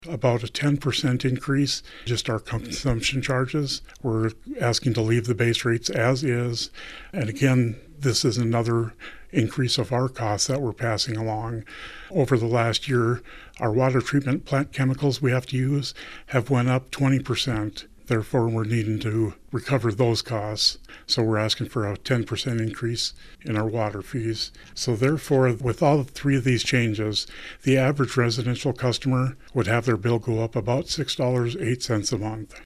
About a 10% increase, just our consumption charges. We're asking to leave the base rates as is. And again, this is another increase of our costs that we're passing along. Over the last year, our water treatment plant chemicals we have to use have went up 20%. Therefore, we're needing to recover those costs. So we're asking for a 10% increase in our water fees. So therefore, with all three of these changes, the average residential customer would have their bill go up about $6.08 a month.